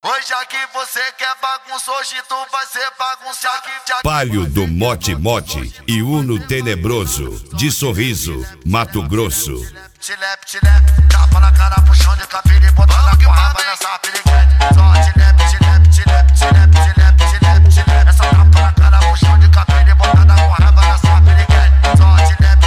Hoje aqui você quer bagunça, hoje tu vai ser bagunça aqui. Palio do Mote Mote e Uno Tenebroso, de Sorriso, Mato Grosso. Te lep, tapa na cara, puxão de capira e botada com raba nessa piriguete. Só te lep. Essa tapa na cara, puxão de capira e botada com raba nessa piriguete. Só te lep.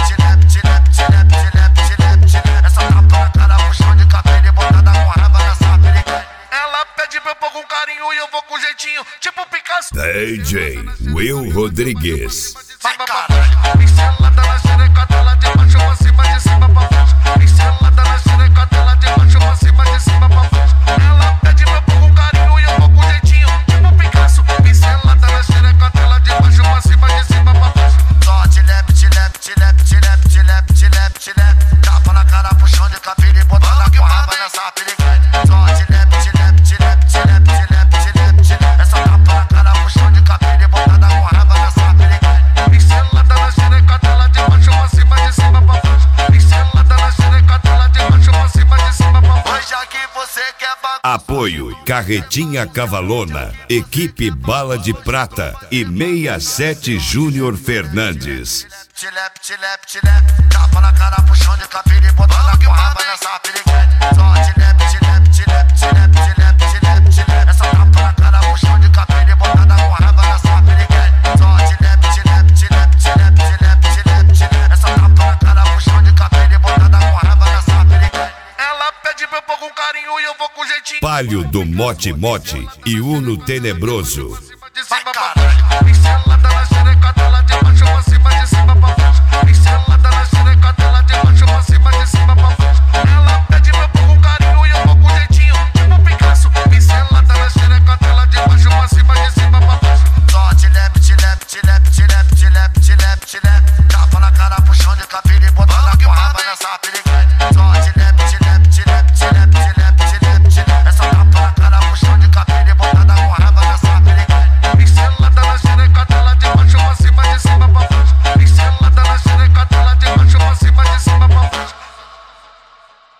Essa tapa na cara, puxão de capira e botada com raba nessa piriguete. Ela pede pra eu pôr com carinho e eu vou com jeitinho, tipo Picasso. DJ Will Rodrigues. Vai caralho, pincelada na xereca dela, de baixo pra cima, de cima pra baixo. Pincelada na xereca dela, de baixo pra cima, de cima pra baixo. Ela pede pra eu pôr com carinho e eu vou com jeitinho, tipo Picasso. Pincelada na xereca dela, de baixo pra cima, de cima pra baixo. Só te lep. Tapa na cara, puxão de capira e botada com raba nessa piriguete. Só te lep. Essa tapa na cara, puxão de capira e botada com raba nessa piriguete. Pincelada na xereca dela, de baixo pra cima, de cima pra baixo. Pincelada na xereca dela, de baixo pra cima, de cima pra baixo. Hoje aqui você quer Apoio Carretinha Cavalona, Equipe Bala de Prata e 67 Júnior Fernandes. Te lep. Tapa na cara, puxão de capira e botada com raba nessa piriguete. Só te lep. Essa tapa na cara, puxão de capira e botada com raba nessa piriguete. Só te lep. Essa tapa na cara, puxão de capira e botada com raba nessa piriguete. Ela pede pra eu pôr com carinho e eu vou com jeitinho. Palio do Mote Mote e Uno Tenebroso. Vai caralho.